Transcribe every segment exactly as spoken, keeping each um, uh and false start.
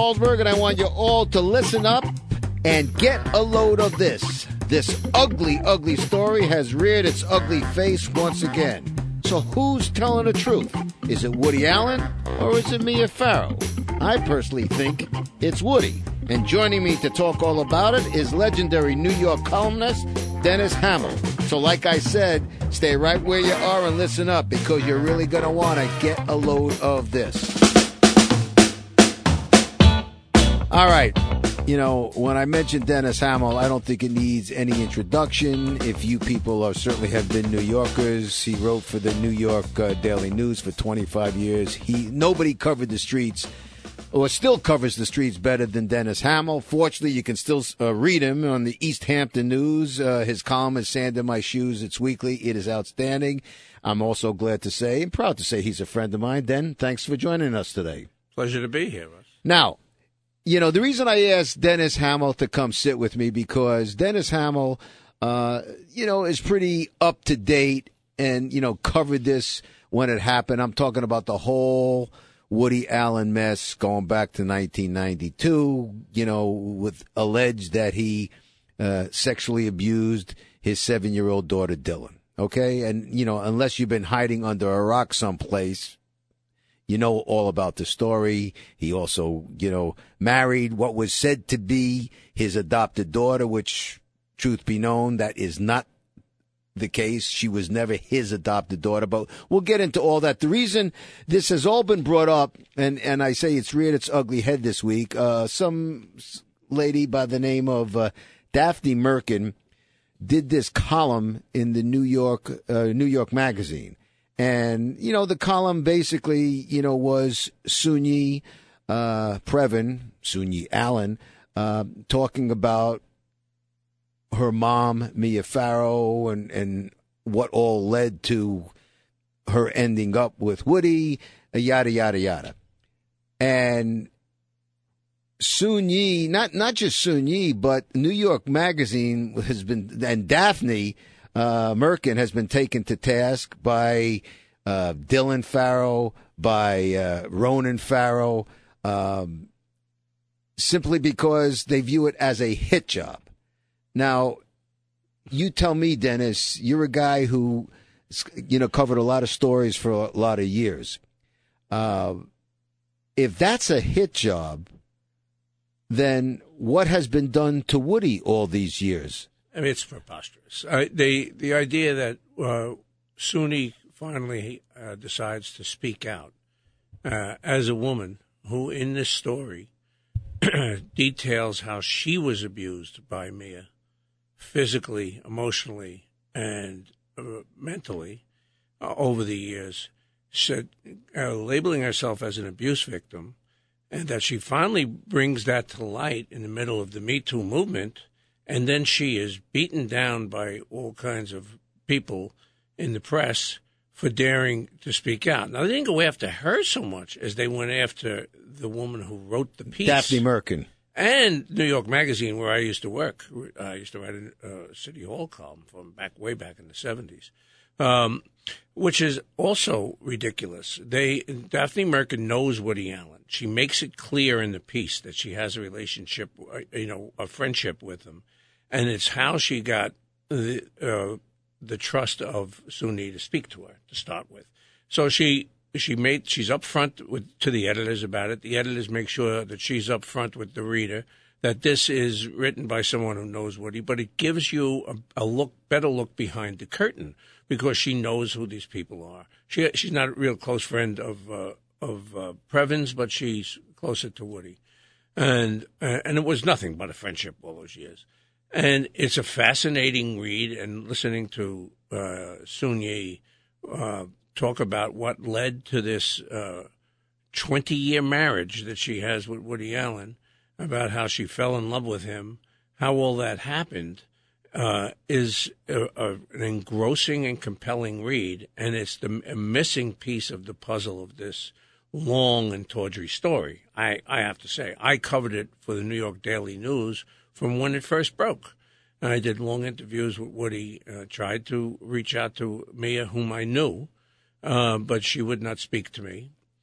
Salzberg, and I want you all to listen up and get a load of this. This ugly, ugly story has reared its ugly face once again. So who's telling the truth? Is it Woody Allen or is it Mia Farrow? I personally think it's Woody. And joining me to talk all about it is legendary New York columnist Dennis Hamill. So like I said, stay right where you are and listen up because you're really going to want to get a load of this. All right. You know, when I mentioned Dennis Hamill, I don't think it needs any introduction. If you people are certainly have been New Yorkers, he wrote for the New York uh, Daily News for twenty-five years. He nobody covered the streets or still covers the streets better than Dennis Hamill. Fortunately, you can still uh, read him on the East Hampton News. Uh, his column is Sand in My Shoes. It's weekly. It is outstanding. I'm also glad to say and proud to say he's a friend of mine. Den, thanks for joining us today. Pleasure to be here, Russ. Now, you know, the reason I asked Dennis Hamill to come sit with me because Dennis Hamill, uh, you know, is pretty up to date and, you know, covered this when it happened. I'm talking about the whole Woody Allen mess going back to nineteen ninety-two, you know, with alleged that he uh, sexually abused his seven-year-old daughter, Dylan. Okay. And, you know, unless you've been hiding under a rock someplace, you know all about the story. He also, you know, married what was said to be his adopted daughter, which, truth be known, that is not the case. She was never his adopted daughter, but we'll get into all that. The reason this has all been brought up, and, and I say it's reared its ugly head this week, uh, some lady by the name of uh, Daphne Merkin did this column in the New York, uh, New York Magazine. And, you know, the column basically, you know, was Soon-Yi uh, Previn, Soon-Yi Allen, uh, talking about her mom, Mia Farrow, and, and what all led to her ending up with Woody, yada, yada, yada. And Soon-Yi, not, not just Soon-Yi, but New York Magazine has been, and Daphne Uh, Merkin has been taken to task by uh, Dylan Farrow, by uh, Ronan Farrow, um, simply because they view it as a hit job. Now, you tell me, Dennis, you're a guy who, you know, covered a lot of stories for a lot of years. Uh, if that's a hit job, then what has been done to Woody all these years? I mean, it's preposterous. Uh, the the idea that uh, Soon-Yi finally uh, decides to speak out uh, as a woman who, in this story, details how she was abused by Mia, physically, emotionally, and uh, mentally uh, over the years, said, uh, labeling herself as an abuse victim, and that she finally brings that to light in the middle of the Me Too movement. And then she is beaten down by all kinds of people in the press for daring to speak out. Now, they didn't go after her so much as they went after the woman who wrote the piece. Daphne Merkin. And New York Magazine, where I used to work. I used to write a uh, City Hall column from back way back in the seventies, um, which is also ridiculous. They Daphne Merkin knows Woody Allen. She makes it clear in the piece that she has a relationship, you know, a friendship with him. And it's how she got the uh, the trust of Soon-Yi to speak to her to start with. So she she made she's upfront with to the editors about it. The editors make sure that she's upfront with the reader that this is written by someone who knows Woody, but it gives you a, a look better look behind the curtain because she knows who these people are. She she's not a real close friend of uh, of uh, Previn's, but she's closer to Woody, and uh, and it was nothing but a friendship all those years. And it's a fascinating read, and listening to uh, Soon-Yi uh, talk about what led to this uh, twenty-year marriage that she has with Woody Allen, about how she fell in love with him, how all that happened, uh, is a, a, an engrossing and compelling read, and it's the a missing piece of the puzzle of this long and tawdry story. I, I have to say, I covered it for the New York Daily News from when it first broke. And I did long interviews with Woody, uh, tried to reach out to Mia, whom I knew, uh, but she would not speak to me.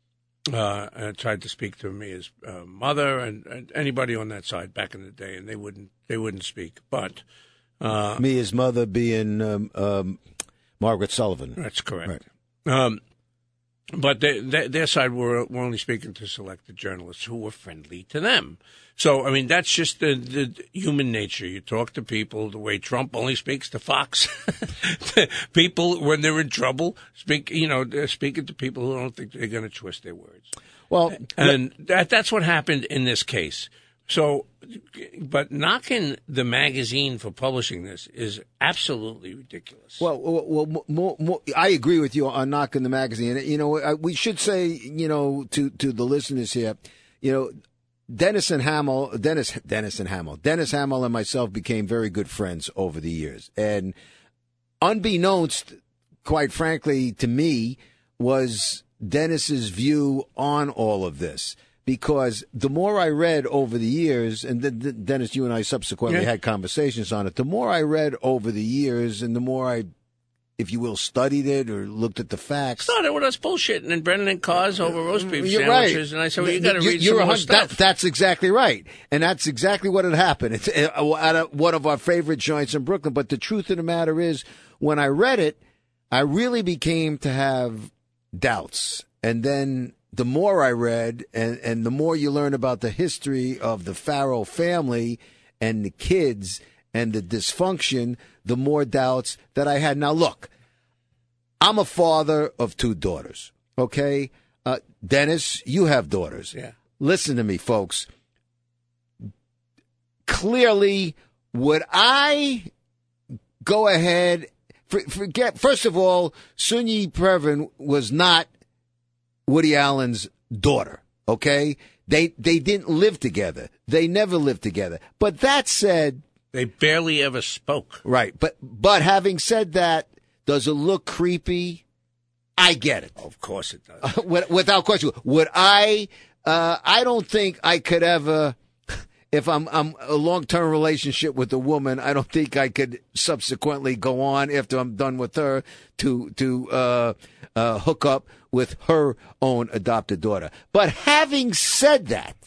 uh, and tried to speak to Mia's uh, mother and, and anybody on that side back in the day, and they wouldn't they wouldn't speak. But uh, Mia's mother being um, um, Margaret Sullivan. That's correct. Right. Um, but they, they, their side were, were only speaking to selected journalists who were friendly to them. So, I mean, that's just the, the human nature. You talk to people the way Trump only speaks to Fox. People, when they're in trouble, speak, you know, they're speaking to people who don't think they're going to twist their words. Well, and that, that's what happened in this case. So, but knocking the magazine for publishing this is absolutely ridiculous. Well, well, more, more, I agree with you on knocking the magazine. You know, we should say, you know, to, to the listeners here, you know, Dennis and Hamill, Dennis, Dennis and Hamill, Dennis Hamill and myself became very good friends over the years. And unbeknownst, quite frankly, to me, was Dennis's view on all of this. Because the more I read over the years, and then Dennis, you and I subsequently yeah. had conversations on it, the more I read over the years and the more I, if you will, studied it or looked at the facts. Started with us bullshitting and Brennan and cars over roast beef you're sandwiches. Right. And I said, well, you got to read you're some more a, stuff. That, that's exactly right. And that's exactly what had happened. It's at one of our favorite joints in Brooklyn. But the truth of the matter is, when I read it, I really became to have doubts. And then the more I read and, and the more you learn about the history of the Farrow family and the kids and the dysfunction, the more doubts that I had. Now, look, I'm a father of two daughters, okay? Uh, Dennis, you have daughters. Yeah. Listen to me, folks. Clearly, would I go ahead, for, forget, first of all, Sunyi Previn was not Woody Allen's daughter, okay? They they didn't live together. They never lived together. But that said... They barely ever spoke. Right. But but having said that, does it look creepy? I get it. Of course it does. Uh, without question. Would I... Uh, I don't think I could ever... If I'm I'm a long-term relationship with a woman, I don't think I could subsequently go on after I'm done with her to to uh, uh, hook up with her own adopted daughter. But having said that,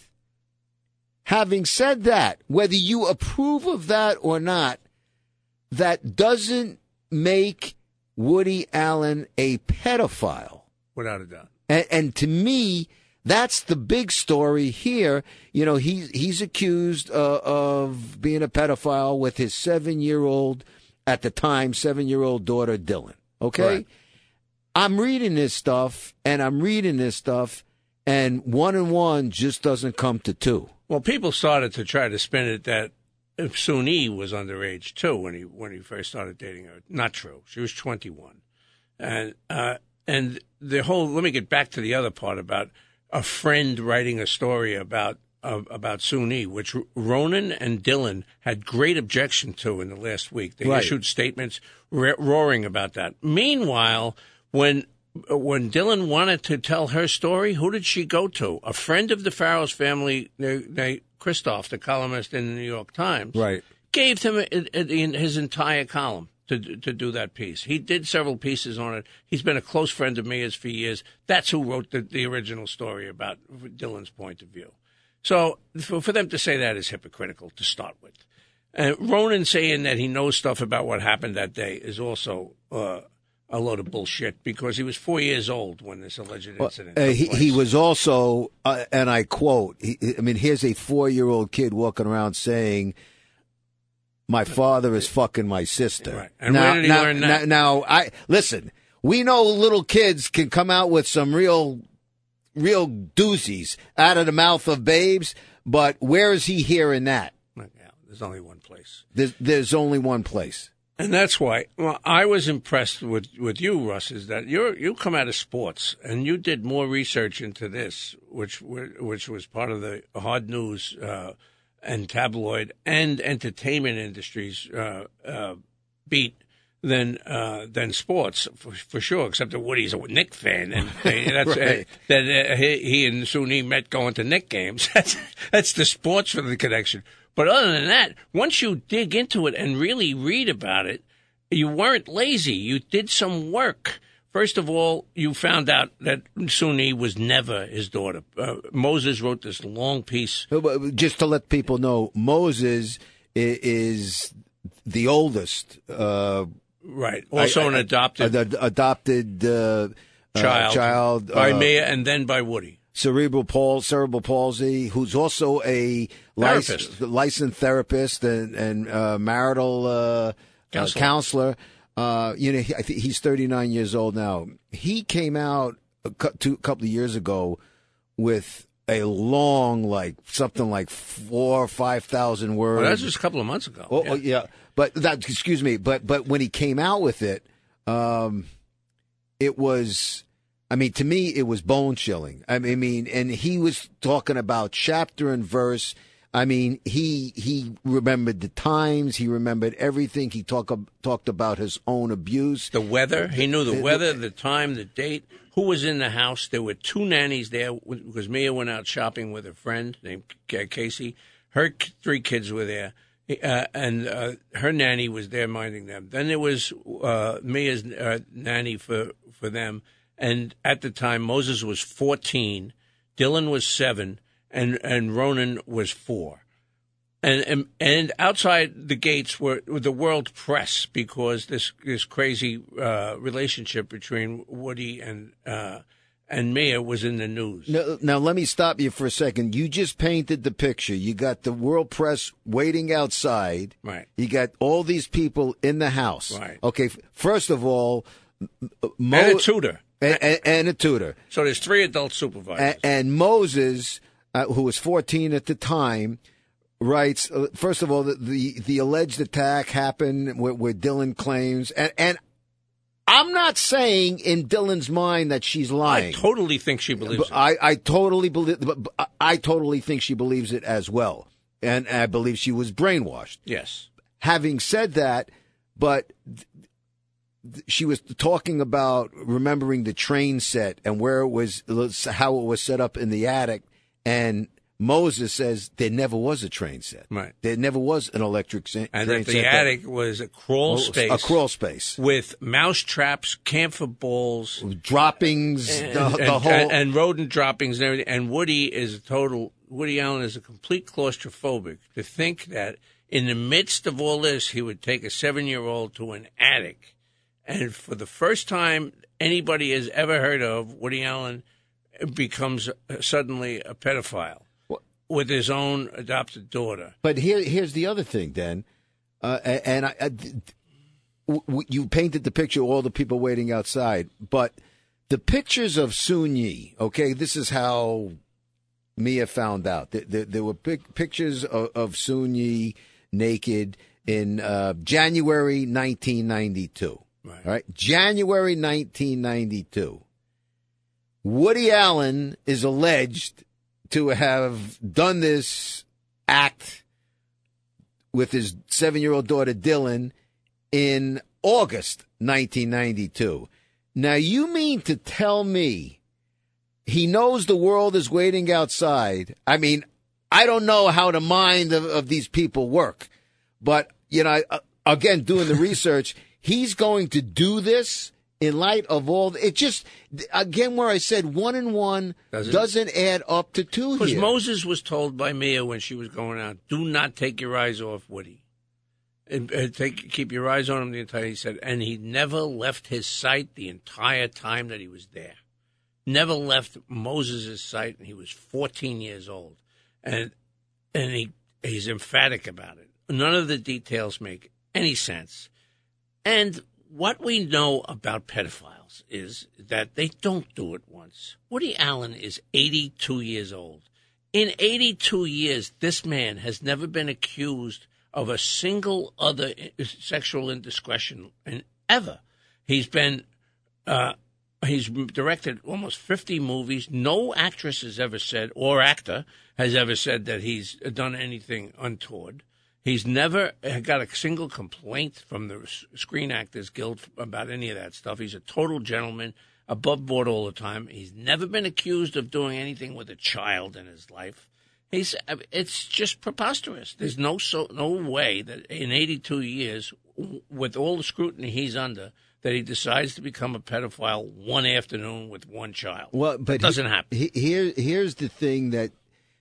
having said that, whether you approve of that or not, that doesn't make Woody Allen a pedophile. Without a doubt. And, and to me, that's the big story here. You know, he's he's accused uh, of being a pedophile with his seven-year-old, at the time, seven-year-old daughter, Dylan. Okay? Right. I'm reading this stuff, and I'm reading this stuff, and one and one just doesn't come to two. Well, people started to try to spin it that Sunyi was underage, too, when he when he first started dating her. Not true. She was twenty-one. And, uh, and the whole, let me get back to the other part about a friend writing a story about uh, about Sunyi, which Ronan and Dylan had great objection to in the last week. They right. issued statements ro- roaring about that. Meanwhile, when when Dylan wanted to tell her story, who did she go to? A friend of the Farrows family, named Christoph, the columnist in the New York Times, right. gave him a, a, a, his entire column to to do that piece. He did several pieces on it. He's been a close friend of Mia's for years. That's who wrote the, the original story about Dylan's point of view. So for, for them to say that is hypocritical to start with. And Ronan saying that he knows stuff about what happened that day is also uh, a load of bullshit, because he was four years old when this alleged incident well, uh, took he, place. he was also, uh, and I quote, he, I mean, here's a four-year-old kid walking around saying, my father is fucking my sister. Right. And now, where did he now, learn that? Now, now, I listen. We know little kids can come out with some real, real doozies out of the mouth of babes. But where is he hearing that? Yeah, there's only one place. There's, there's only one place. And that's why, well, I was impressed with, with you, Russ, is that you're, you come out of sports and you did more research into this, which which was part of the hard news uh, and tabloid and entertainment industries uh, uh, beat than uh, than sports for, for sure. Except that Woody's a Knick fan, and they, that's right. uh, that uh, he, he and Sunyi met going to Knick games. That's that's the sports for the connection. But other than that, once you dig into it and really read about it, you weren't lazy. You did some work First of all, you found out that Suni was never his daughter. Uh, Moses wrote this long piece. Just to let people know, Moses is, is the oldest. Uh, right. Also I, an adopted. Uh, adopted uh, child. Uh, child. By uh, Mia and then by Woody. Cerebral palsy, cerebral palsy, who's also a therapist. licensed, licensed therapist and, and uh, marital uh, counselor. Uh, counselor. Uh, you know, he, I think he's thirty-nine years old now. He came out a couple of years ago with a long, like something like four or five thousand words. Well, that's just a couple of months ago. Oh, yeah. oh, yeah. But that, excuse me, but but when he came out with it, um, it was. I mean, to me, it was bone chilling. I mean, and he was talking about chapter and verse. I mean, he he remembered the times. He remembered everything. He talk, talked about his own abuse. The weather. He knew the weather, the time, the date, who was in the house. There were two nannies there because Mia went out shopping with a friend named Casey. Her three kids were there, uh, and uh, her nanny was there minding them. Then there was uh, Mia's uh, nanny for, for them. And at the time, Moses was fourteen, Dylan was seven, and, and Ronan was four. And, and and outside the gates were, were the world press because this this crazy uh, relationship between Woody and uh, and Mia was in the news. Now, now, let me stop you for a second. You just painted the picture. You got the world press waiting outside. Right. You got all these people in the house. Right. Okay, first of all, Mo- and a tutor. And, and, and a tutor. So there's three adult supervisors. And, and Moses, uh, who was fourteen at the time, writes, uh, first of all, the, the, the alleged attack happened where, where Dylan claims, and, and I'm not saying in Dylan's mind that she's lying. I totally think she believes it. I, I totally believe, I totally think she believes it as well. And I believe she was brainwashed. Yes. Having said that, but she was talking about remembering the train set and where it was, how it was set up in the attic. And Moses says there never was a train set. Right. There never was an electric set. And that the attic was a crawl space. A crawl space. With mouse traps, camphor balls. Droppings, and, the, the and, whole. And, and rodent droppings and everything. And Woody is a total, Woody Allen is a complete claustrophobic. To think that in the midst of all this, he would take a seven-year-old to an attic. And for the first time anybody has ever heard of, Woody Allen becomes suddenly a pedophile what? with his own adopted daughter. But here, here's the other thing, Dan. Uh, and I, I, w- you painted the picture of all the people waiting outside. But the pictures of Soon Yi, okay, this is how Mia found out. There, there, there were big pictures of, of Soon Yi naked in uh, January nineteen ninety-two. Right. All right. January nineteen ninety-two. Woody Allen is alleged to have done this act with his seven-year-old daughter Dylan in August nineteen ninety-two. Now, you mean to tell me he knows the world is waiting outside? I mean, I don't know how the mind of, of these people work, but, you know, again, doing the research, he's going to do this in light of all it. Just again, where I said one and one doesn't, doesn't add up to two. Because here. Moses was told by Mia when she was going out, "Do not take your eyes off Woody, and uh, take keep your eyes on him the entire." He said, and he never left his sight the entire time that he was there. Never left Moses' sight, and he was fourteen years old, and and he he's emphatic about it. None of the details make any sense. And what we know about pedophiles is that they don't do it once. Woody Allen is eighty-two years old. In eighty-two years, this man has never been accused of a single other sexual indiscretion and ever. He's been, uh, he's directed almost fifty movies. No actress has ever said, or actor has ever said that he's done anything untoward. He's never got a single complaint from the Screen Actors Guild about any of that stuff. He's a total gentleman, above board all the time. He's never been accused of doing anything with a child in his life. He's it's just preposterous. There's no so no way that in eighty-two years, with all the scrutiny he's under, that he decides to become a pedophile one afternoon with one child. Well, but it doesn't he, happen. He, here, here's the thing that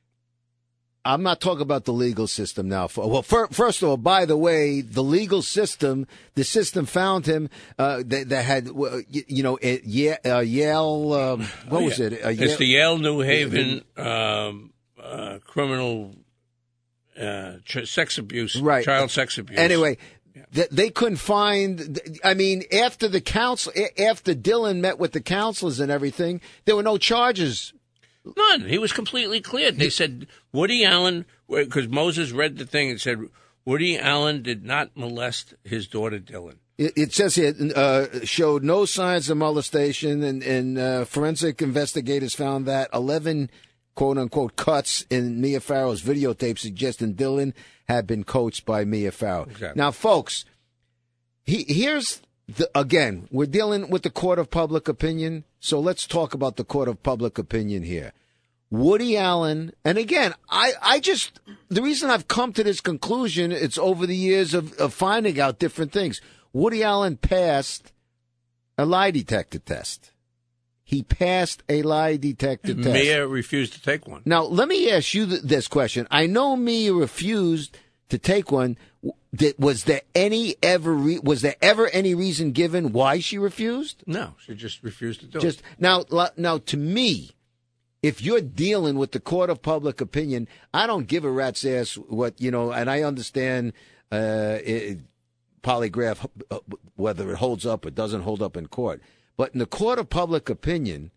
I'm not talking about the legal system now. Well, first of all, by the way, the legal system, the system found him. Uh, that, that had, you know, Yale. Uh, Yale um, what oh, was yeah. it? Uh, it's Yale, the Yale New Haven um, uh, criminal uh, ch- sex abuse, right. child sex abuse. Anyway. Yeah. They couldn't find, I mean, after the counsel, after Dylan met with the counselors and everything, there were no charges. None. He was completely cleared. They said Woody Allen, because Moses read the thing and said Woody Allen did not molest his daughter Dylan. It, it says here, uh, showed no signs of molestation, and, and uh, forensic investigators found that eleven quote-unquote cuts in Mia Farrow's videotape suggesting Dylan had been coached by Mia Farrow. Exactly. Now, folks, he, here's, the, again, we're dealing with the court of public opinion, so let's talk about the court of public opinion here. Woody Allen, and again, I, I just, the reason I've come to this conclusion, it's over the years of, of finding out different things. Woody Allen passed a lie detector test. He passed a lie detector test. Mia refused to take one. Now, let me ask you th- this question. I know Mia refused to take one. Was there any ever re- was there ever any reason given why she refused? No, she just refused to do just, it. Now, now, to me, if you're dealing with the court of public opinion, I don't give a rat's ass what, you know, and I understand uh, it, polygraph, whether it holds up or doesn't hold up in court. But in the court of public opinion,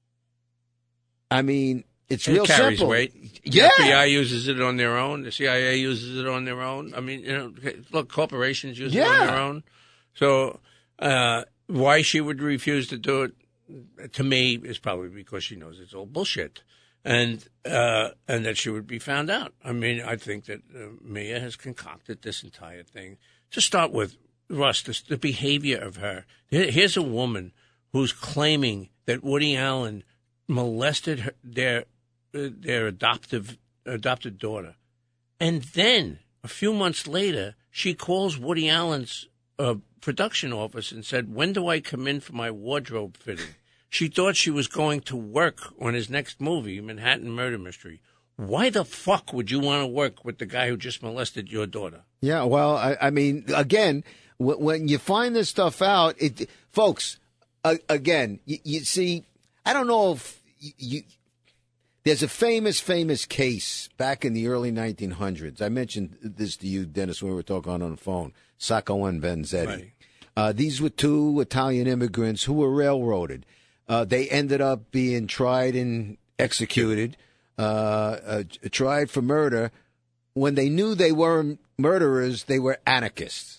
I mean, it's it real carries simple. Weight. Yeah. The F B I uses it on their own. The C I A uses it on their own. I mean, you know, look, corporations use yeah. it on their own. So uh, why she would refuse to do it, to me, is probably because she knows it's all bullshit, and uh, and that she would be found out. I mean, I think that uh, Mia has concocted this entire thing. To start with, Russ, this, the behavior of her. Here, here's a woman who's claiming that Woody Allen molested her, their uh, their adoptive adopted daughter, and then a few months later, she calls Woody Allen's uh, production office and said, "When do I come in for my wardrobe fitting?" She thought she was going to work on his next movie, Manhattan Murder Mystery. Why the fuck would you want to work with the guy who just molested your daughter? Yeah, well, I, I mean, again, w- when you find this stuff out, it, folks, uh, again, you, you see, I don't know if you, you, there's a famous, famous case back in the early nineteen hundreds. I mentioned this to you, Dennis, when we were talking on the phone, Sacco and Vanzetti. Right. Uh, these were two Italian immigrants who were railroaded. Uh, they ended up being tried and executed. Uh, uh, tried for murder. When they knew they weren't murderers, they were anarchists.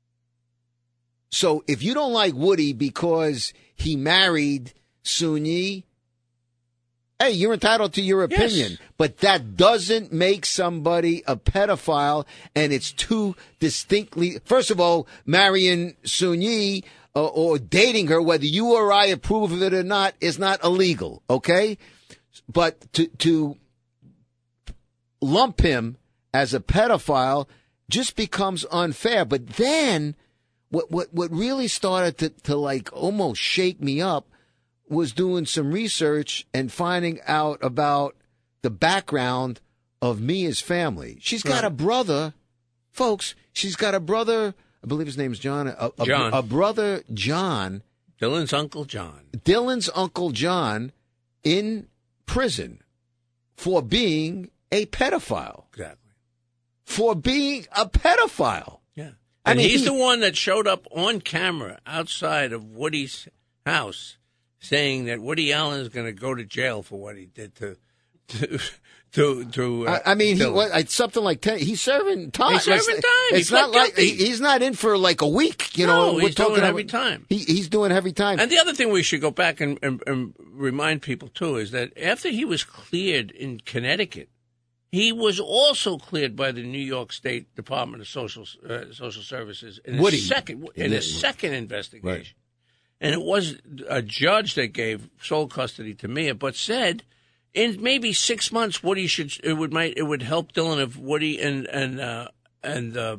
So if you don't like Woody because he married Soon-Yi, hey, you're entitled to your opinion. Yes. But that doesn't make somebody a pedophile, and it's too distinctly. First of all, marrying Soon-Yi uh, or dating her, whether you or I approve of it or not, is not illegal, okay? But to to lump him as a pedophile just becomes unfair. But then what what, what really started to, to like almost shake me up was doing some research and finding out about the background of Mia's family. She's got right. a brother, folks, she's got a brother, I believe his name's John, a, a, John. a brother, John. Dylan's uncle John. Dylan's uncle John in prison for being a pedophile. Exactly. For being a pedophile. Yeah. I And mean, he's he- the one that showed up on camera outside of Woody's house saying that Woody Allen is going to go to jail for what he did to to to. to uh, I, I mean, he, Dylan. what, it's something like ten. He's serving time. He's serving It's- time. It's He not pled like guilty. he- he's not in for like a week. You No, know, he's doing about- every time. He, he's doing every time. And the other thing we should go back and, and, and remind people, too, is that after he was cleared in Connecticut, he was also cleared by the New York State Department of Social uh, Social Services in Woody. a second in Yeah. a second investigation. Right. And it was a judge that gave sole custody to Mia, but said in maybe six months, Woody should it would might it would help Dylan if Woody and and uh, and um,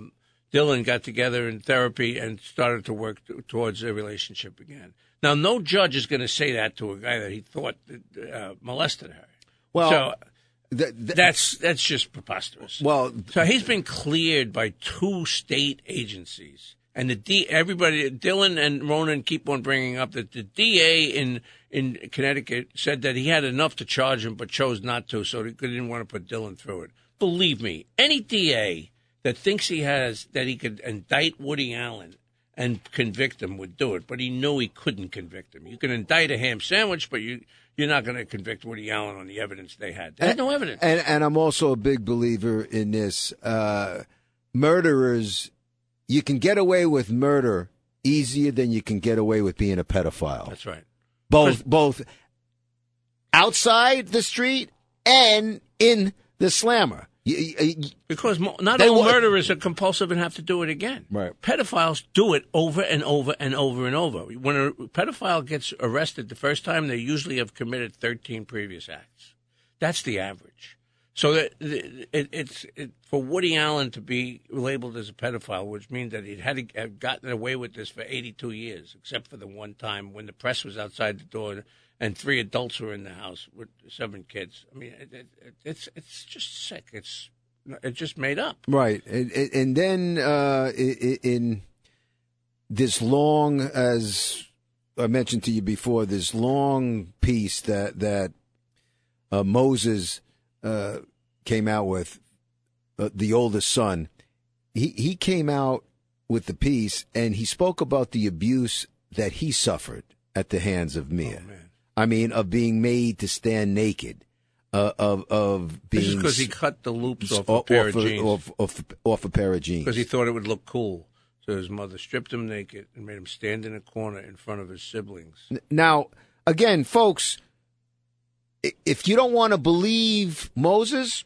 Dylan got together in therapy and started to work t- towards a relationship again. Now, no judge is going to say that to a guy that he thought uh, molested her. Well, so th- th- that's that's just preposterous. Well, so he's been cleared by two state agencies, and the D. Everybody, Dylan and Ronan, keep on bringing up that the D A in in Connecticut said that he had enough to charge him, but chose not to, so they didn't want to put Dylan through it. Believe me, any D A that thinks he has that he could indict Woody Allen and convict him would do it, but he knew he couldn't convict him. You can indict a ham sandwich, but you you're not going to convict Woody Allen on the evidence they had. They had no evidence. And and I'm also a big believer in this. Uh, murderers, you can get away with murder easier than you can get away with being a pedophile. That's right. Both both outside the street and in the slammer. You, you, because not they all wa- murderers are compulsive and have to do it again. Right. Pedophiles do it over and over and over and over. When a pedophile gets arrested the first time, they usually have committed thirteen previous acts. That's the average. So that it, it's it, for Woody Allen to be labeled as a pedophile, which means that he had to have gotten away with this for eighty-two years, except for the one time when the press was outside the door and three adults were in the house with seven kids. I mean, it, it, it's it's just sick. It's it's just made up. Right, and, and then uh, in this long, as I mentioned to you before, this long piece that that uh, Moses uh, came out with, uh, the oldest son, he he came out with the piece, and he spoke about the abuse that he suffered at the hands of Mia. Oh, man. I mean, of being made to stand naked, uh, of of being. This is because he cut the loops off, off a pair off of jeans. Off, off, off a pair of jeans. Because he thought it would look cool. So his mother stripped him naked and made him stand in a corner in front of his siblings. Now, again, folks, if you don't want to believe Moses,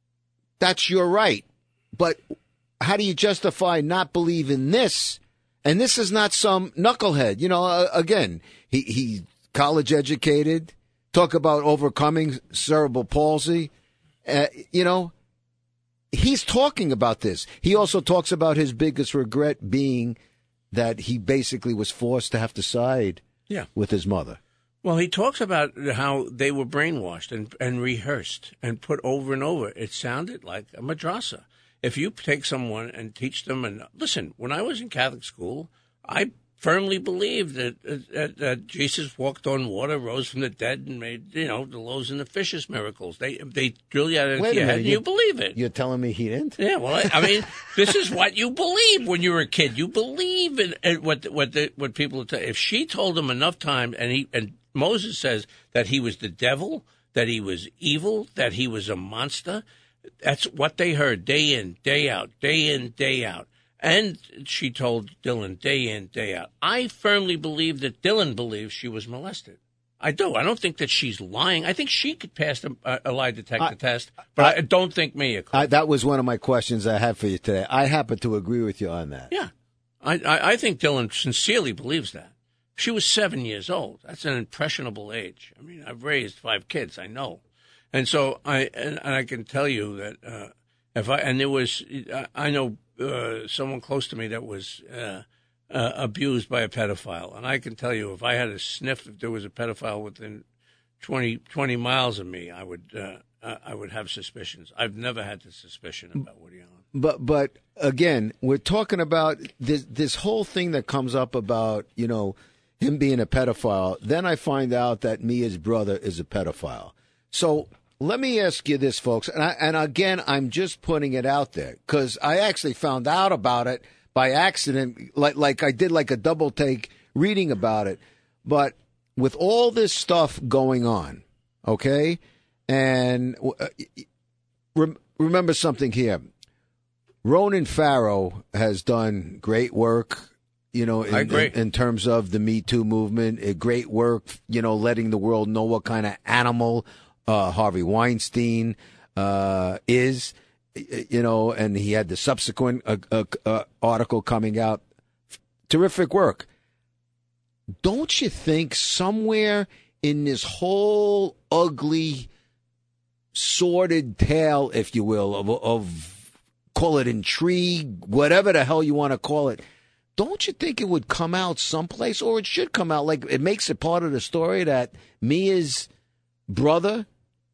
that's your right. But how do you justify not believing this? And this is not some knucklehead. You know, uh, again, he he. college educated, talk about overcoming cerebral palsy. Uh, you know, he's talking about this. He also talks about his biggest regret being that he basically was forced to have to side yeah. with his mother. Well, he talks about how they were brainwashed and, and rehearsed and put over and over. It sounded like a madrasa. If you take someone and teach them, and listen, when I was in Catholic school, I firmly believed that, that, that Jesus walked on water, rose from the dead, and made, you know, the loaves and the fishes miracles. They they drill you out into Wait a your head, minute, and you- you believe it. You're telling me he didn't? Yeah, well, I, I mean, this is what you believe when you're a kid. You believe in, in what what the, what people tell. If she told him enough time, and he and Moses says that he was the devil, that he was evil, that he was a monster. That's what they heard day in, day out, day in, day out. And she told Dylan day in, day out. I firmly believe that Dylan believes she was molested. I do. I don't think that she's lying. I think she could pass a, a lie detector I, test, but I, I don't think Mia could. I, that was one of my questions I had for you today. I happen to agree with you on that. Yeah. I, I, I think Dylan sincerely believes that. She was seven years old. That's an impressionable age. I mean, I've raised five kids. I know. And so I, and, and I can tell you that, uh, if I, and there was, I know, Uh, someone close to me that was uh, uh, abused by a pedophile. And I can tell you, if I had a sniff if there was a pedophile within twenty, twenty miles of me, I would uh, I would have suspicions. I've never had the suspicion about Woody Allen. But but again, we're talking about this this whole thing that comes up about, you know, him being a pedophile. Then I find out that Mia's brother is a pedophile. So let me ask you this, folks, and, I, and again, I'm just putting it out there because I actually found out about it by accident, like like I did like a double take reading about it. But with all this stuff going on, okay, and uh, rem- remember something here. Ronan Farrow has done great work, you know, in, in, in terms of the Me Too movement. A great work, you know, letting the world know what kind of animal Uh, Harvey Weinstein uh, is, you know, and he had the subsequent uh, uh, uh, article coming out. Terrific work. Don't you think somewhere in this whole ugly, sordid tale, if you will, of, of call it intrigue, whatever the hell you want to call it. Don't you think it would come out someplace, or it should come out? Like, it makes it part of the story that Mia's brother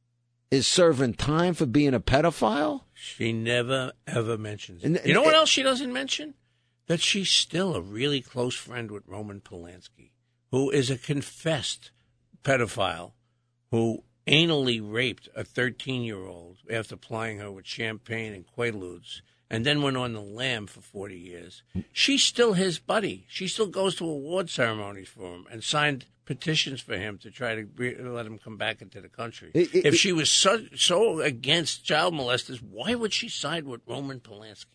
is serving time for being a pedophile? She never, ever mentions it. And- You know and- what else she doesn't mention? That she's still a really close friend with Roman Polanski, who is a confessed pedophile who anally raped a thirteen-year-old after plying her with champagne and Quaaludes, and then went on the lam for forty years. She's still his buddy. She still goes to award ceremonies for him and signed petitions for him to try to re- let him come back into the country. It- it- if she was so, so against child molesters, why would she side with Roman Polanski?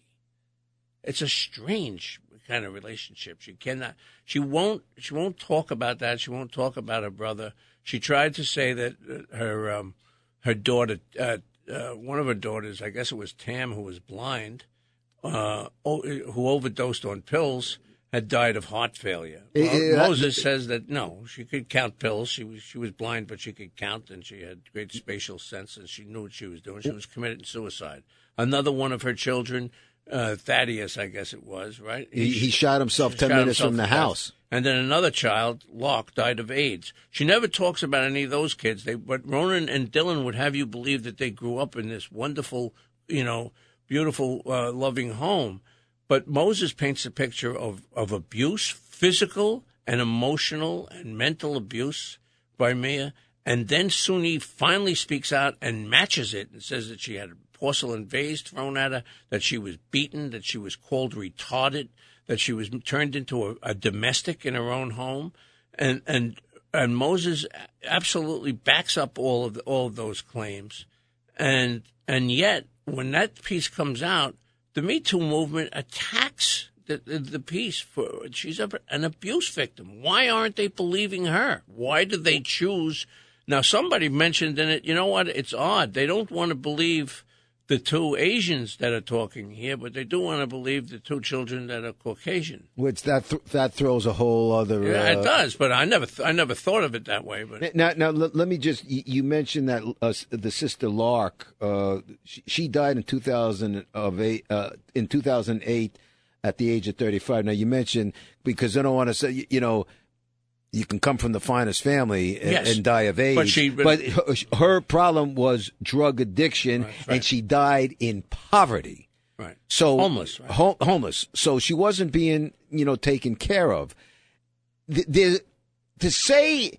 It's a strange kind of relationship. She cannot, she won't, she won't talk about that. She won't talk about her brother. She tried to say that uh, her, um, her daughter, uh, uh, one of her daughters, I guess it was Tam, who was blind, uh, o- who overdosed on pills, had died of heart failure. Eh, Well, eh, Moses says that no, she could count pills. She was she was blind, but she could count, and she had great spatial sense, and she knew what she was doing. She was committing suicide. Another one of her children. Uh, Thaddeus, I guess it was, right? He, he shot himself ten shot minutes himself from the to death. house. And then another child, Locke, died of AIDS. She never talks about any of those kids. They, but Ronan and Dylan would have you believe that they grew up in this wonderful, you know, beautiful, uh, loving home. But Moses paints a picture of, of abuse, physical and emotional and mental abuse by Mia. And then Suni finally speaks out and matches it and says that she had a porcelain vase thrown at her, that she was beaten, that she was called retarded, that she was turned into a, a domestic in her own home. And, and, and Moses absolutely backs up all of the, all of those claims. And, and yet, when that piece comes out, the Me Too movement attacks the, the, the piece for, she's a, an abuse victim. Why aren't they believing her? Why do they choose? Now, somebody mentioned in it, you know what? It's odd. They don't want to believe the two Asians that are talking here, but they do want to believe the two children that are Caucasian. Which that th- that throws a whole other. Yeah, uh, it does, but I never, th- I never thought of it that way. But Now, now let, let me just. You, you mentioned that uh, the sister Lark. Uh, she, she died in two thousand of eight. Uh, in two thousand eight, at the age of thirty-five. Now you mentioned, because I don't want to say, you, you know, you can come from the finest family and, Yes. and die of AIDS. But she- but her, her problem was drug addiction, Right, right. and she died in poverty. right, So homeless, right? ho- homeless. So she wasn't being, you know, taken care of. The, the, to say,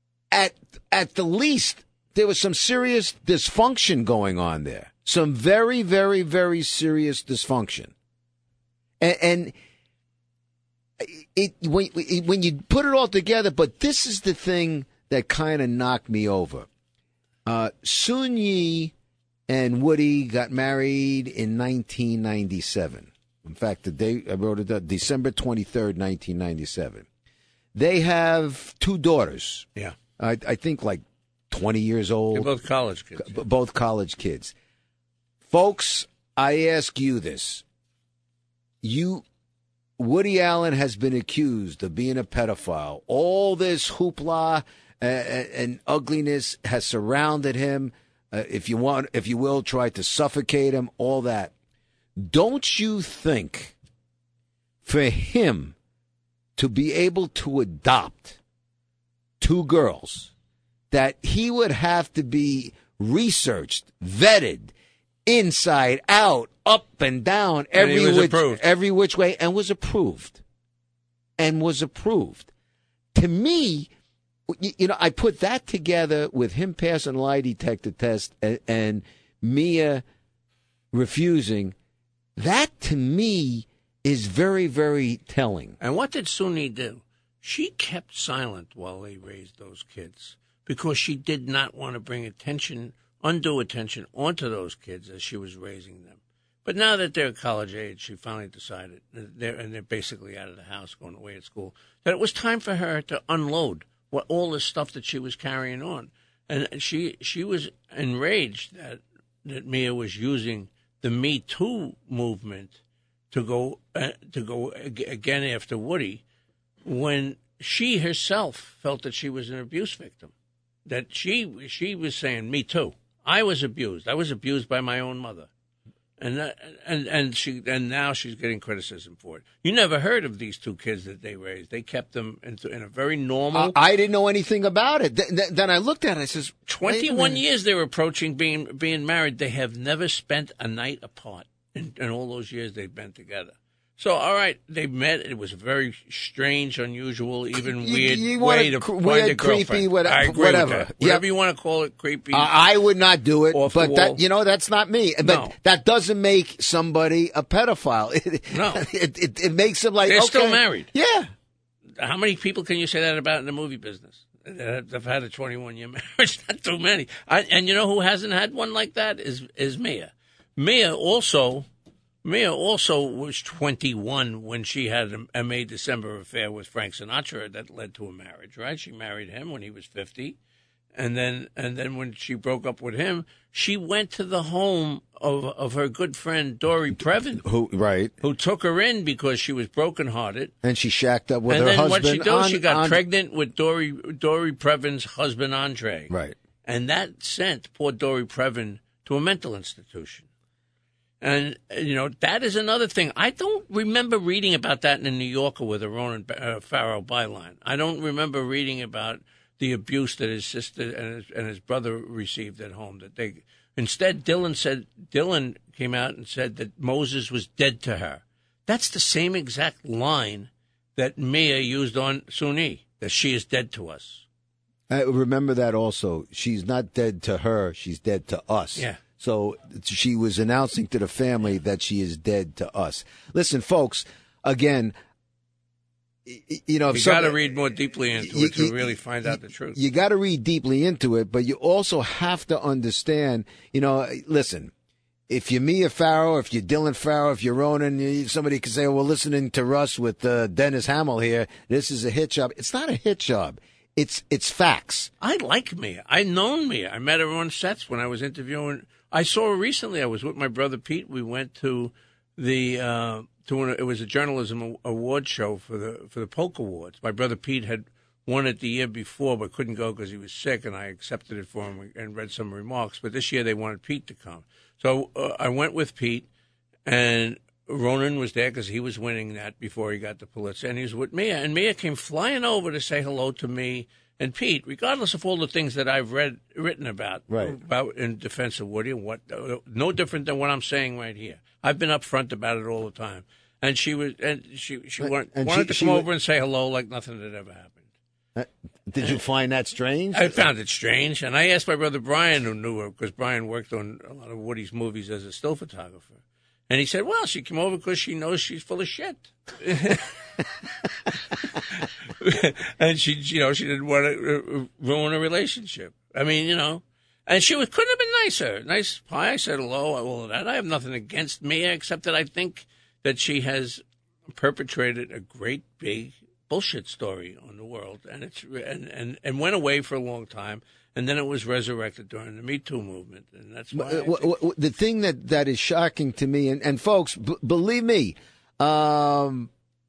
at at the least, there was some serious dysfunction going on there. Some very, very, very serious dysfunction. And, and it when it, when you put it all together, but this is the thing that kind of knocked me over. Uh, Sun Yi and Woody got married in nineteen ninety-seven. In fact, the day I wrote it down, December twenty-third, nineteen ninety-seven. They have two daughters. Yeah, I, I think like twenty years old. they're both college kids. B- both college kids. Folks, I ask you this. You, Woody Allen has been accused of being a pedophile. All this hoopla uh, and ugliness has surrounded him. Uh, if you want, if you will, tried to suffocate him, all that. Don't you think for him to be able to adopt two girls that he would have to be researched, vetted, inside out, up and down, And he every was which, approved. every which way, and was approved, and was approved. To me, you, you know, I put that together with him passing a lie detector test and, and Mia refusing. That to me is very, very telling. And what did Suni do? She kept silent while they raised those kids because she did not want to bring attention, undue attention, onto those kids as she was raising them. But now that they're college age, she finally decided, they're, and they're basically out of the house, going away at school, that it was time for her to unload what all the stuff that she was carrying on. And she she was enraged that that Mia was using the Me Too movement to go uh, to go ag- again after Woody, when she herself felt that she was an abuse victim, that she she was saying, "Me too. I was abused. I was abused by my own mother." And that, and and she and now she's getting criticism for it. You never heard of these two kids that they raised. They kept them in, in a very normal. Uh, I didn't know anything about it. Th- th- then I looked at it. I says, twenty-one years they were approaching being being married. They have never spent a night apart in, in all those years they've been together. So, all right, they met. It was a very strange, unusual, even You- weird you way want to a cr- find weird, a girlfriend. creepy, whatever- I agree whatever. with that. Yep. Whatever you want to call it, creepy. Uh, I would not do it, Off but the that wall. you know that's not me. But No. that doesn't make somebody a pedophile. It, No. it, it, it makes them like They're okay. still married. Yeah, How many people can you say that about in the movie business? That have had a twenty-one year marriage? Not too many. I, and you know who hasn't had one like that is is Mia. Mia also. Mia also was twenty-one when she had a, a May December affair with Frank Sinatra that led to a marriage, right? She married him when he was fifty. And then and then when she broke up with him, she went to the home of of her good friend Dory Previn, who right? who took her in because she was brokenhearted. And she shacked up with And her then husband. what she did, on- she got on- pregnant with Dory Dory Previn's husband Andre. Right. And that sent poor Dory Previn to a mental institution. And, you know, that is another thing. I don't remember reading about that in the New Yorker with a Ronan uh, Farrow byline. I don't remember reading about the abuse that his sister and his, and his brother received at home. That they instead, Dylan said Dylan came out and said that Moses was dead to her. That's the same exact line that Mia used on Suni, that she is dead to us. I remember that also. She's not dead to her. She's dead to us. Yeah. So she was announcing to the family that she is dead to us. Listen, folks, again, y- you know, if You some- got to read more deeply into you- it to you- really find out the truth. You got to read deeply into it, but you also have to understand, you know, listen, if you're Mia Farrow, if you're Dylan Farrow, if you're Ronan, you- somebody could say, oh, well, listening to Russ with uh, Dennis Hamill here, this is a hit job. It's not a hit job. It's it's facts. I like Mia. I known Mia. I met her on sets when I was interviewing. I saw her recently. I was with my brother Pete. We went to the uh, to an, it was a journalism award show for the for the Polk Awards. My brother Pete had won it the year before, but couldn't go because he was sick, and I accepted it for him and read some remarks. But this year they wanted Pete to come, so uh, I went with Pete, and Ronan was there because he was winning that before he got the Pulitzer, and he was with Mia. And Mia came flying over to say hello to me and Pete, regardless of all the things that I've read written about, Right. about in defense of Woody, and what no different than what I'm saying right here. I've been upfront about it all the time, and she was, and she she wanted, and wanted she- to she come wa- over and say hello like nothing had ever happened. Uh, Did you find that strange? I found it strange, and I asked my brother Brian, who knew her, because Brian worked on a lot of Woody's movies as a still photographer. And he said, well, she came over because she knows she's full of shit. And she, you know, she didn't want to ruin a relationship. I mean, you know, and she was, couldn't have been nicer. Nice pie. I said hello, all of that. I have nothing against Mia, except that I think that she has perpetrated a great big bullshit story on the world, and it's and, and, and went away for a long time. And then it was resurrected during the Me Too movement, and that's why. I W- think- w- the thing that, that is shocking to me, and, and folks, b- believe me, um,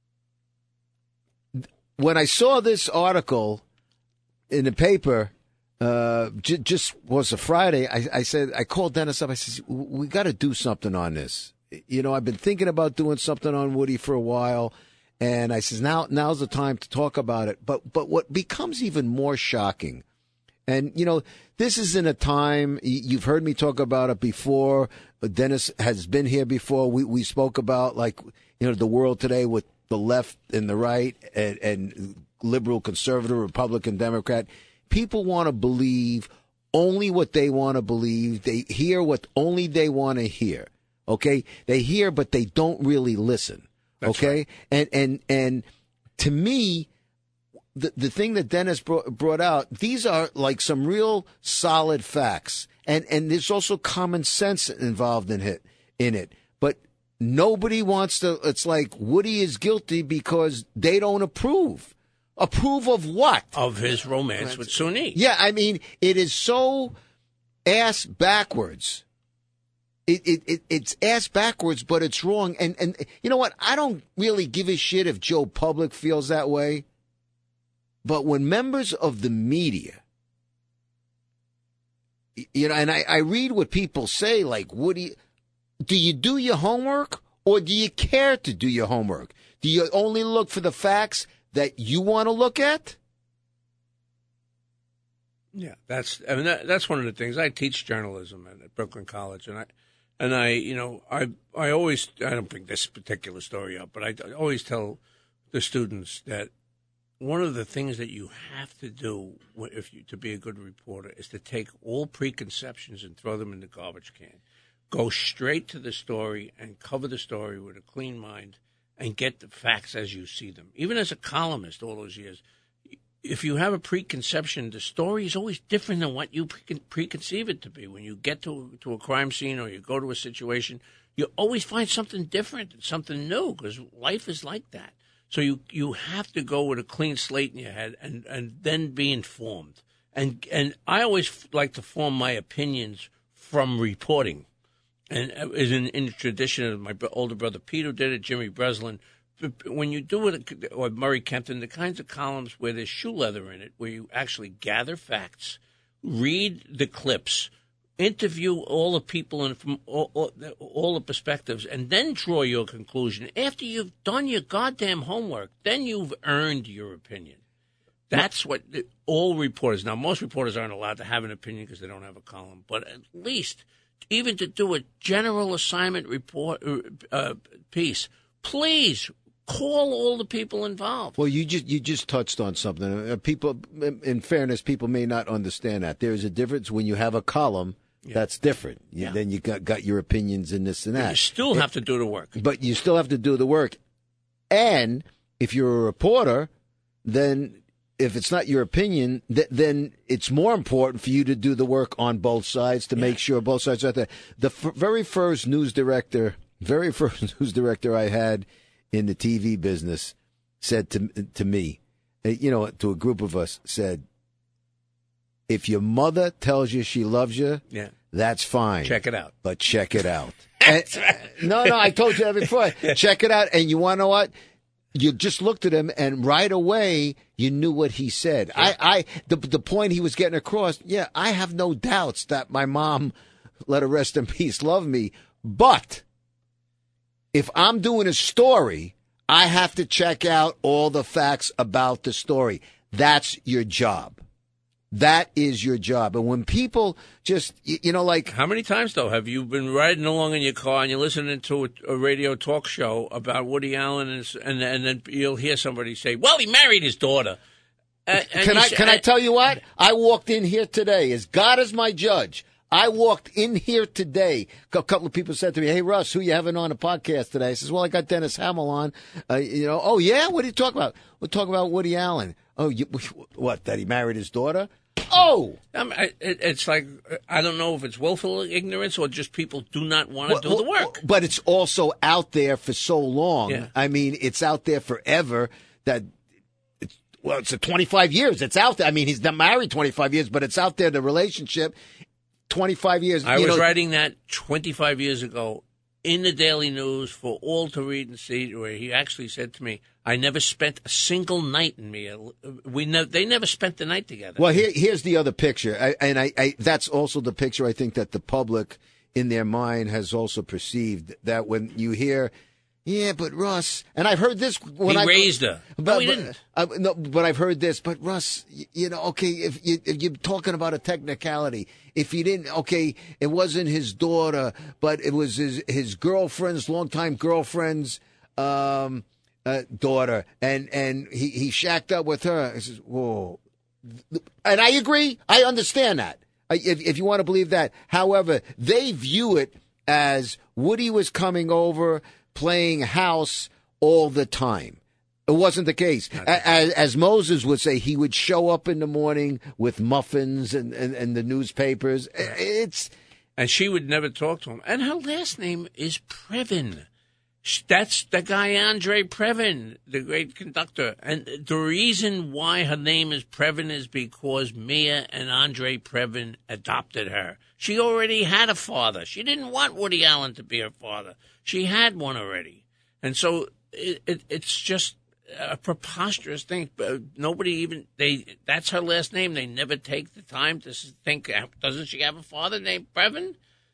when I saw this article in the paper, uh, j- just was a Friday, I, I said, I called Dennis up. I said, we got to do something on this. You know, I've been thinking about doing something on Woody for a while. And I says, now, now's the time to talk about it. But, but what becomes even more shocking, and, you know, this is in a time, you've heard me talk about it before. Dennis has been here before. We we spoke about, like, you know, the world today with the left and the right and, and liberal, conservative, Republican, Democrat. People want to believe only what they want to believe. They hear what only they want to hear. Okay? They hear, but they don't really listen. That's okay? right. And, and, and to me, The the thing that Dennis brought, brought out, these are like some real solid facts, and and there's also common sense involved in it. In it, but nobody wants to. It's like Woody is guilty because they don't approve. Approve of what? of his romance with Suni. Yeah, I mean, it is so ass backwards. It, it, it it's ass backwards, but it's wrong. And and you know what? I don't really give a shit if Joe Public feels that way. But when members of the media, you know, and I, I read what people say, like Woody, do you do your homework or do you care to do your homework? Do you only look for the facts that you want to look at? Yeah, that's I mean that, that's one of the things. I teach journalism at, at Brooklyn College, and I and I you know I I always I don't bring this particular story up, but I, I always tell the students that one of the things that you have to do if you to be a good reporter is to take all preconceptions and throw them in the garbage can. Go straight to the story and cover the story with a clean mind and get the facts as you see them. Even as a columnist all those years, if you have a preconception, the story is always different than what you pre- preconceive it to be. When you get to to a crime scene or you go to a situation, you always find something different, something new, because life is like that. So you, you have to go with a clean slate in your head and, and then be informed. And and I always like to form my opinions from reporting. And is in, in the tradition of my older brother Peter did it, Jimmy Breslin. When you do it, or Murray Kempton, the kinds of columns where there's shoe leather in it, where you actually gather facts, read the clips, interview all the people and from all, all, all the perspectives, and then draw your conclusion. After you've done your goddamn homework, then you've earned your opinion. That's what all reporters. Now, most reporters aren't allowed to have an opinion because they don't have a column, but at least even to do a general assignment report uh, piece, please call all the people involved. Well, you just you just touched on something. Uh, people, in fairness, people may not understand that there is a difference when you have a column. Yeah. That's different. You, yeah. Then you got got your opinions in this and that. You still have it, to do the work, but you still have to do the work. And if you're a reporter, then if it's not your opinion, th- then it's more important for you to do the work on both sides to yeah. make sure both sides are there. The f- very first news director, very first news director I had in the T V business said to to me, you know, to a group of us, said, if your mother tells you she loves you, yeah. that's fine. Check it out. But check it out. and, no, no, I told you that before. Check it out. And you want to know what? You just looked at him, and right away you knew what he said. Yeah. I, I, the the point he was getting across. Yeah, I have no doubts that my mom, let her rest in peace, loved me. But if I'm doing a story, I have to check out all the facts about the story. That's your job. That is your job. And when people just, you know, like... How many times, though, have you been riding along in your car and you're listening to a, a radio talk show about Woody Allen, and, and, and then you'll hear somebody say, well, he married his daughter. And, and can I say, can I tell you what? I walked in here today, as God is my judge. I walked in here today. A couple of people said to me, hey, Russ, who you having on a podcast today? I says, well, I got Dennis Hamill on. Uh, you know, oh, yeah? What are you talking about? We're talking about Woody Allen. Oh, you, what, that he married his daughter? Oh! I mean, it, it's like, I don't know if it's willful ignorance or just people do not want to well, do the work. But it's also out there for so long. Yeah. I mean, it's out there forever that... Well, it's a twenty-five years. It's out there. I mean, he's not married twenty-five years, but it's out there, the relationship, twenty-five years. I you was know, writing that twenty-five years ago in the Daily News for all to read and see, where he actually said to me, I never spent a single night in me. We ne- They never spent the night together. Well, here, here's the other picture. I, and I, I, that's also the picture I think that the public in their mind has also perceived, that when you hear... Yeah, but Russ, and I've heard this when he I raised her. But, no, he but, didn't. Uh, no, but I've heard this. But Russ, you, you know, okay, if, you, if you're talking about a technicality, if he didn't, okay, it wasn't his daughter, but it was his his girlfriend's, longtime girlfriend's um, uh, daughter, and and he he shacked up with her. I says, whoa, and I agree. I understand that. If if you want to believe that, however, they view it as Woody was coming over, playing house all the time. It wasn't the case. As, as Moses would say, he would show up in the morning with muffins and, and, and the newspapers. It's And she would never talk to him. And her last name is Previn. That's the guy, Andre Previn, the great conductor. And the reason why her name is Previn is because Mia and Andre Previn adopted her. She already had a father. She didn't want Woody Allen to be her father. She had one already. And so it, it, it's just a preposterous thing. Nobody even, they, that's her last name. They never take the time to think, doesn't she have a father named Previn?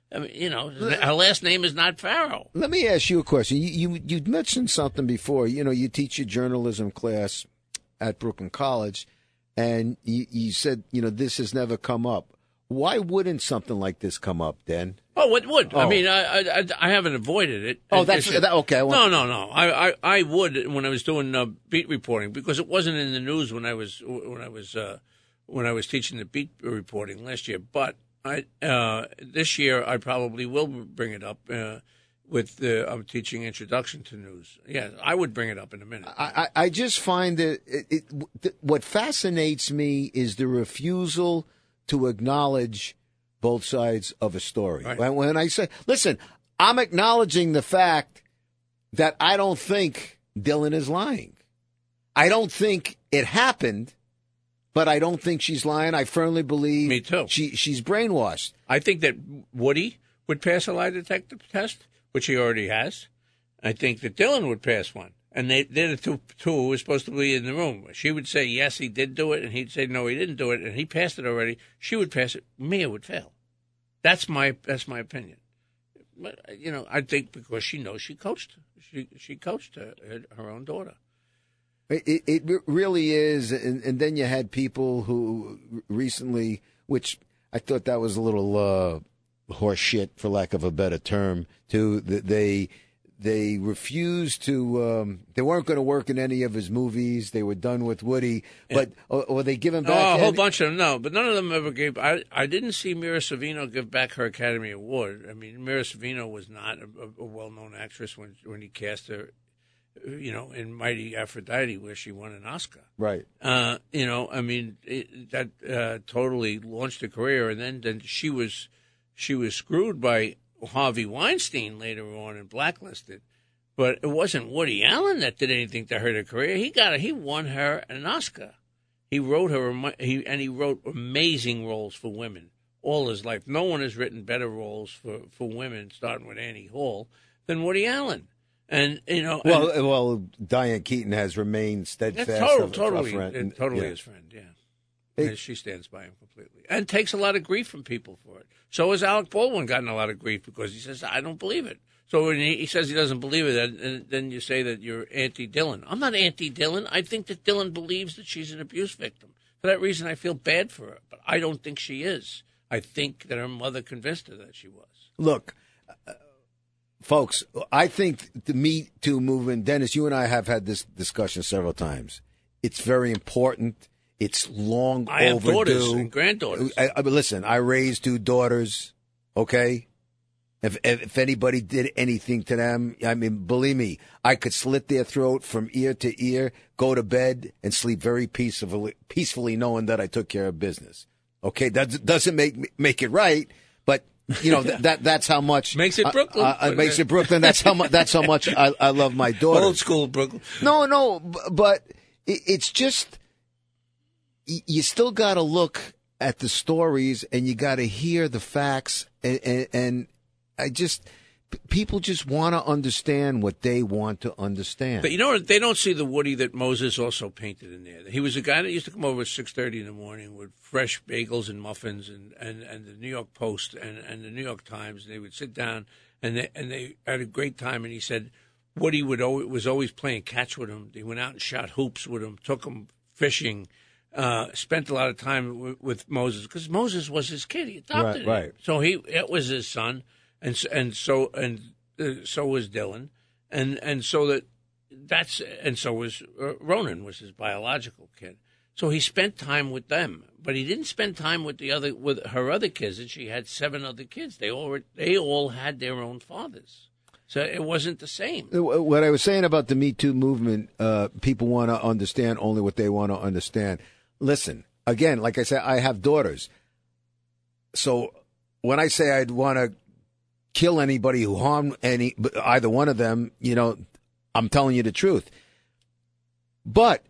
I mean, you know, her last name is not Farrow. Let me ask you a question. You, you you mentioned something before. You know, you teach a journalism class at Brooklyn College, and you, you said, you know, this has never come up. Why wouldn't something like this come up, Dan? Oh, it would. Oh. I mean, I, I I haven't avoided it. Oh, that's It's- that, okay. I want No, no, no. I, I, I would when I was doing uh, beat reporting because it wasn't in the news when I was when I was uh, when I was teaching the beat reporting last year. But I uh, this year I probably will bring it up uh, with the I'm teaching introduction to news. Yeah, I would bring it up in a minute. I, I I just find that it, it, what fascinates me is the refusal to acknowledge both sides of a story. Right. When, when I say, listen, I'm acknowledging the fact that I don't think Dylan is lying. I don't think it happened, but I don't think she's lying. I firmly believe Me too. She she's brainwashed. I think that Woody would pass a lie detector test, which he already has. I think that Dylan would pass one. And they, they're the two, two who were supposed to be in the room. She would say, yes, he did do it, and he'd say, no, he didn't do it, and he passed it already. She would pass it. Mia would fail. That's my that's my opinion. But, you know, I think because she knows she coached. She she coached her, her own daughter. It, it really is. And, and then you had people who recently, which I thought that was a little uh, horse shit, for lack of a better term, too. That they they refused to. Um, they weren't going to work in any of his movies. They were done with Woody. But or, or they give him back. Oh, a whole any- bunch of them. No, but none of them ever gave. I I didn't see Mira Sorvino give back her Academy Award. I mean, Mira Sorvino was not a, a well-known actress when when he cast her, you know, in Mighty Aphrodite, where she won an Oscar. Right. Uh, you know, I mean, it, that uh, totally launched her career, and then, then she was she was screwed by Harvey Weinstein later on and blacklisted. But it wasn't Woody Allen that did anything to hurt her career. He got her, he won her an Oscar. He wrote her a- he and he wrote amazing roles for women all his life. No one has written better roles for, for women, starting with Annie Hall, than Woody Allen. And you know, Well, and, well, Diane Keaton has remained steadfast. that's total, of- of totally, friend. and totally Yeah. his friend. Yeah. Hey. And she stands by him completely, and takes a lot of grief from people for it. So has Alec Baldwin gotten a lot of grief because he says, "I don't believe it." So when he, he says he doesn't believe it, then, then you say that you're anti-Dylan. I'm not anti-Dylan. I think that Dylan believes that she's an abuse victim. For that reason, I feel bad for her, but I don't think she is. I think that her mother convinced her that she was. Look, uh, folks, I think the Me Too movement, Dennis, you and I have had this discussion several times. It's very important. It's long I have overdue. daughters and granddaughters. I, I, listen, I raised two daughters, okay? If, if if anybody did anything to them, I mean, believe me, I could slit their throat from ear to ear, go to bed, and sleep very peacefully, peacefully knowing that I took care of business. Okay, that doesn't make me- make it right, but you know th- that that's how much Makes it Brooklyn. Uh, uh, it makes it Brooklyn. That's how much. That's how much I, I love my daughter. Old school Brooklyn. No, no, b- but it, it's just y- you still got to look at the stories and you got to hear the facts, and, and, and I just p- people just want to understand what they want to understand. But you know what? They don't see the Woody that Moses also painted in there. He was a guy that used to come over at six thirty in the morning with fresh bagels and muffins and, and, and the New York Post and, and the New York Times. And they would sit down and they, and they had a great time. And he said Woody would always, was always playing catch with him. They went out and shot hoops with him, took him fishing, uh, spent a lot of time w- with Moses because Moses was his kid. He adopted Right, him. right. So he it was his son. And so, and so and uh, so was Dylan, and and so that that's and so was uh, Ronan was his biological kid. So he spent time with them, but he didn't spend time with the other with her other kids. And she had seven other kids. They all were, they all had their own fathers, so it wasn't the same. What I was saying about the Me Too movement, uh, people want to understand only what they want to understand. Listen, again, like I said, I have daughters, so when I say I'd want to kill anybody who harmed any either one of them, you know, I'm telling you the truth. But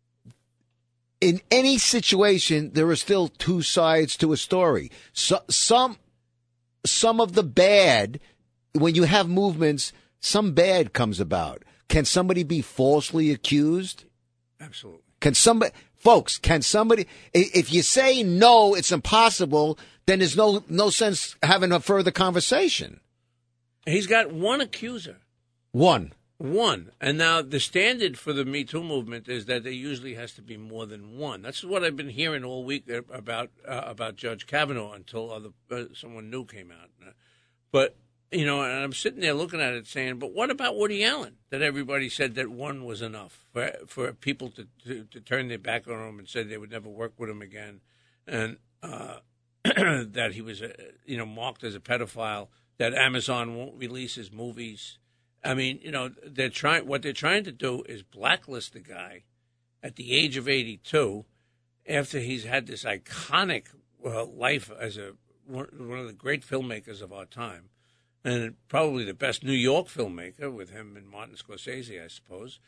in any situation, there are still two sides to a story. So, some some of the bad, when you have movements, some bad comes about. Can somebody be falsely accused? Absolutely. Can somebody Folks, can somebody, if you say no, it's impossible, then there's no no sense having a further conversation. He's got one accuser. One. One. And now the standard for the Me Too movement is that there usually has to be more than one. That's what I've been hearing all week about uh, about Judge Kavanaugh until other uh, someone new came out. But, you know, and I'm sitting there looking at it saying, but what about Woody Allen? That everybody said that one was enough for for people to, to, to turn their back on him and said they would never work with him again. And uh, that he was, a, you know, marked as a pedophile, that Amazon won't release his movies. I mean, you know, they're trying. What they're trying to do is blacklist the guy at the age of eighty-two, after he's had this iconic uh, life as a one of the great filmmakers of our time, and probably the best New York filmmaker with him and Martin Scorsese, I suppose.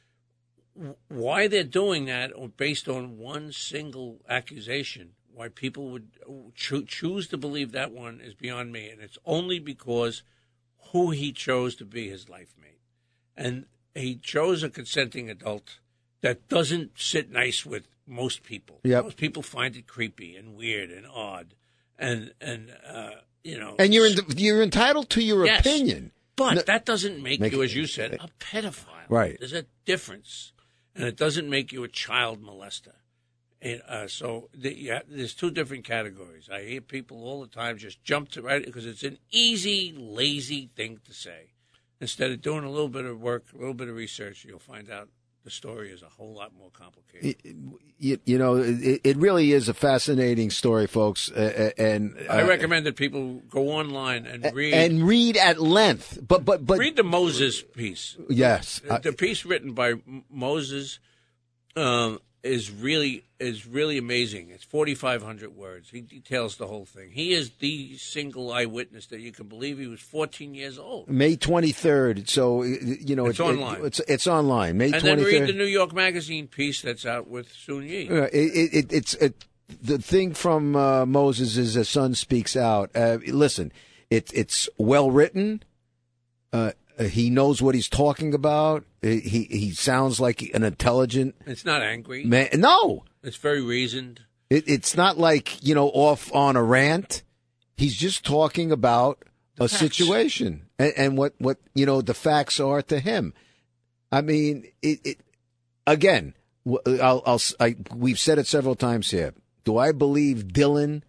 Why they're doing that based on one single accusation? Why people would cho- choose to believe that one is beyond me, and it's only because who he chose to be his life mate. And he chose a consenting adult that doesn't sit nice with most people. Yep. Most people find it creepy and weird and odd. And, and uh, you know. And you're in, you're entitled to your yes, opinion. But no, that doesn't make, make you, as you said, a pedophile. Right. There's a difference. And it doesn't make you a child molester. And, uh, so the, yeah, there's two different categories. I hear people all the time just jump to right because it's an easy, lazy thing to say. Instead of doing a little bit of work, a little bit of research, you'll find out the story is a whole lot more complicated. You, you know, it, it really is a fascinating story, folks. Uh, and uh, I recommend that people go online and read and read at length. But but but read the Moses piece. Yes, the, the piece written by Moses. Um, is really is really amazing. It's forty-five hundred words. He details the whole thing. He is the single eyewitness that you can believe. He was fourteen years old. May twenty-third. So, you know, it's it, online. It, it's it's online. May and twenty-third. And then read the New York Magazine piece that's out with Soon Yi. Uh, it, it, it's it, the thing from uh, Moses is a son speaks out. Uh, listen, it, it's well written. Uh, he knows what he's talking about. He he sounds like an intelligent. It's not angry. Man. No, it's very reasoned. It, it's not like, you know, off on a rant. He's just talking about the a facts. situation and, and what, what you know the facts are to him. I mean, it, it again. I'll, I'll I, we've said it several times here. Do I believe Dylan?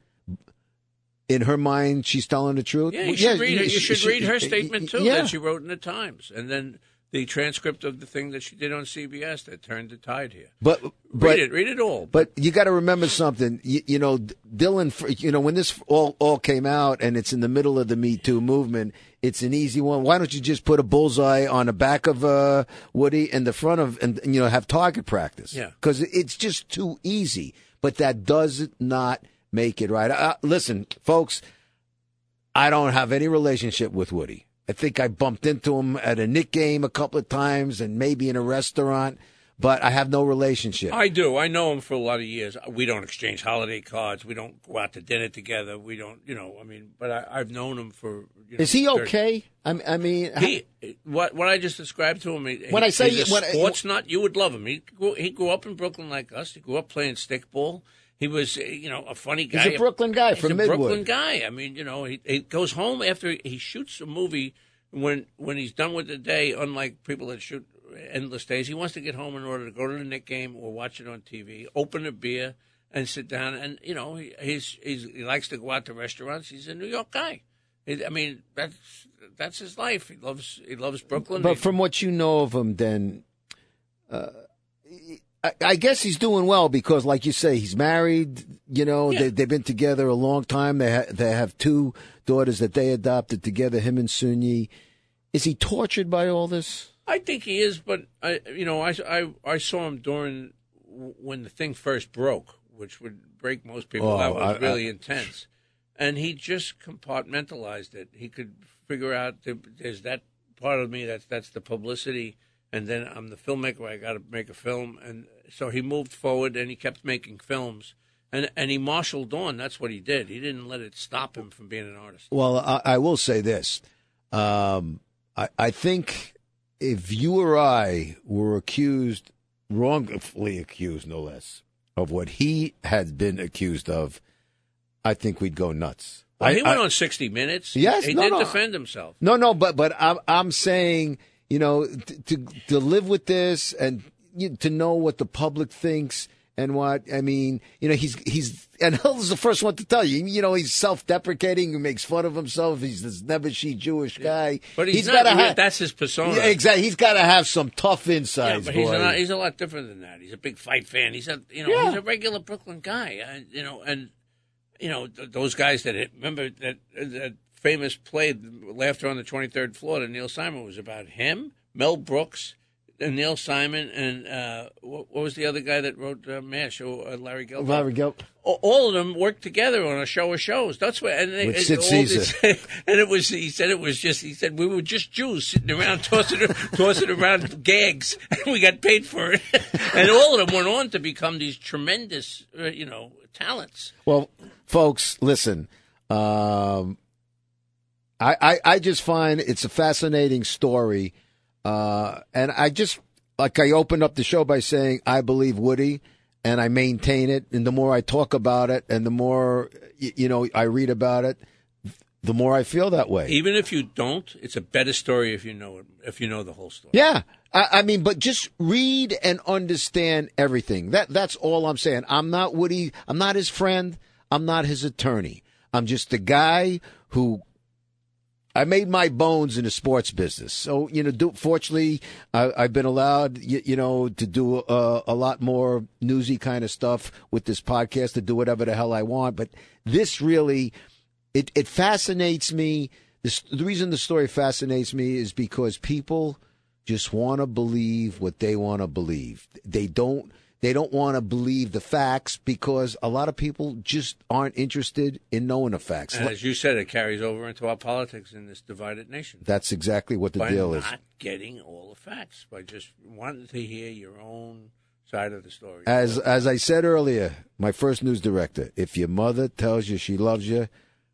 In her mind, she's telling the truth. Yeah, you should, yeah, read, her, you should she, read her statement, too, yeah. that she wrote in the Times. And then the transcript of the thing that she did on C B S that turned the tide here. But, read but, it. Read it all. But you got to remember something. You, you know, Dylan, you know, when this all, all came out and it's in the middle of the Me Too movement, it's an easy one. Why don't you just put a bullseye on the back of uh, Woody and the front of, and, you know, have target practice? Yeah. Because it's just too easy. But that does not make it right. Uh, listen, folks, I don't have any relationship with Woody. I think I bumped into him at a Knick game a couple of times and maybe in a restaurant, but I have no relationship. I do. I know him for a lot of years. We don't exchange holiday cards. We don't go out to dinner together. We don't, you know, I mean, but I, I've known him for, you know, Is he okay? I, I mean, he, what what I just described to him, he, when I say he's a when sports I, nut, you would love him. He grew, he grew up in Brooklyn like us. He grew up playing stickball. He was, you know, a funny guy. He's a Brooklyn guy he's from a Midwood. Brooklyn guy. I mean, you know, he, he goes home after he shoots a movie. When when he's done with the day, unlike people that shoot endless days, he wants to get home in order to go to the Knick game or watch it on T V, open a beer, and sit down. And you know, he he's, he's he likes to go out to restaurants. He's a New York guy. I mean, that's that's his life. He loves he loves Brooklyn. But from what you know of him, then. Uh, I, I guess he's doing well because, like you say, he's married. You know, yeah. they, they've been together a long time. They ha- they have two daughters that they adopted together. Him and Soon Yi. Is he tortured by all this? I think he is, but I, you know, I, I, I saw him during when the thing first broke, which would break most people. Oh, that was I, really I, intense, and he just compartmentalized it. He could figure out there's that part of me that's that's the publicity. And then I'm the filmmaker. I got to make a film, and so he moved forward, and he kept making films, and and he marshaled on. That's what he did. He didn't let it stop him from being an artist. Well, I, I will say this: um, I, I think if you or I were accused, wrongfully accused, no less, of what he had been accused of, I think we'd go nuts. Well, I, he went I, on sixty minutes. Yes, he no, did no. defend himself. No, no, but but I'm I'm saying, you know, to to, to live with this and you, to know what the public thinks and what I mean, you know, he's he's and Hill's the first one to tell you, you know, he's self-deprecating, he makes fun of himself, he's this never-she Jewish guy. But he's, he's not. gotta have, that's his persona. Yeah, exactly. He's got to have some tough Yeah, insides. but boy. he's a, he's a lot different than that. He's a big fight fan. He's a you know Yeah. he's a regular Brooklyn guy. Uh, you know, and you know th- those guys that hit, remember that that famous play, Laughter on the twenty-third Floor, to Neil Simon was about him, Mel Brooks, and Neil Simon, and uh, what, what was the other guy that wrote uh, MASH? Oh, uh, Larry Gelb. Larry Gelb. All of them worked together on a show of shows. That's what, and they, With and Sid all Caesar. this- and it was. He said it was just. He said we were just Jews sitting around tossing, tossing around gags, and we got paid for it. And all of them went on to become these tremendous, uh, you know, talents. Well, folks, listen. Um, I, I I just find it's a fascinating story, uh, and I just like I opened up the show by saying I believe Woody. And I maintain it, and the more I talk about it, and the more you know I read about it, the more I feel that way. Even if you don't, it's a better story if you know it. If you know the whole story. Yeah, I, I mean, but just read and understand everything. That that's all I'm saying. I'm not Woody. I'm not his friend. I'm not his attorney. I'm just a guy who. I made my bones in the sports business. So, you know, do, fortunately, I, I've been allowed, you, you know, to do a, a lot more newsy kind of stuff with this podcast, to do whatever the hell I want. But this really, it, it fascinates me. This, the reason the story fascinates me is because people just want to believe what they want to believe. They don't. They don't want to believe the facts because a lot of people just aren't interested in knowing the facts. And as you said, it carries over into our politics in this divided nation. That's exactly what the by deal is. By not getting all the facts, by just wanting to hear your own side of the story. As as I said earlier, my first news director, if your mother tells you she loves you,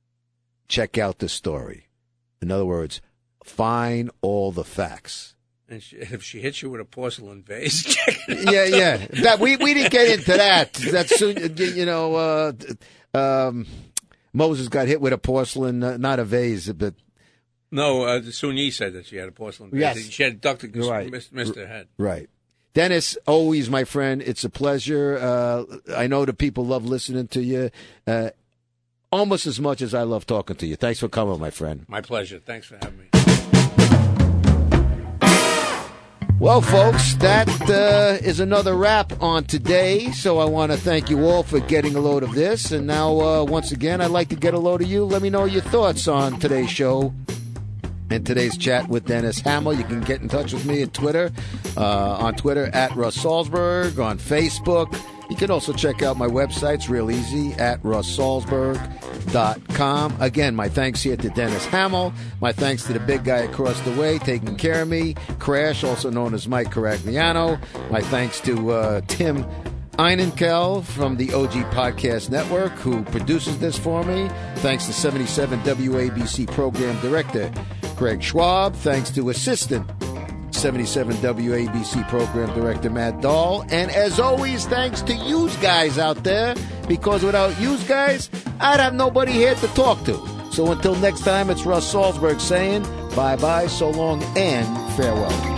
check out the story. In other words, find all the facts. And she, if she hits you with a porcelain vase, check it out. Yeah, yeah. That we we didn't get into that. That's you know, uh, um, Moses got hit with a porcelain, uh, not a vase, but no. Uh, Sun Yi said that she had a porcelain vase. Yes. She had ducked, Right. missed, missed her head. Right. Dennis, always my friend. It's a pleasure. Uh, I know the people love listening to you, uh, almost as much as I love talking to you. Thanks for coming, my friend. My pleasure. Thanks for having me. Well, folks, that uh, is another wrap on today. So I want to thank you all for getting a load of this. And now, uh, once again, I'd like to get a load of you. Let me know your thoughts on today's show and today's chat with Dennis Hamill. You can get in touch with me at Twitter, uh, on Twitter at Russ Salzberg, on Facebook. You can also check out my website. It's real easy, at russ salzberg dot com. Again, my thanks here to Dennis Hamill. My thanks to the big guy across the way taking care of me, Crash, also known as Mike Caragliano. My thanks to uh, Tim Einenkel from the O G Podcast Network, who produces this for me. Thanks to seventy-seven W A B C Program Director Greg Schwab. Thanks to Assistant seventy-seven W A B C Program Director Matt Dahl. And as always, thanks to you guys out there, because without you guys, I'd have nobody here to talk to. So until next time, it's Russ Salzberg saying bye-bye, so long, and farewell.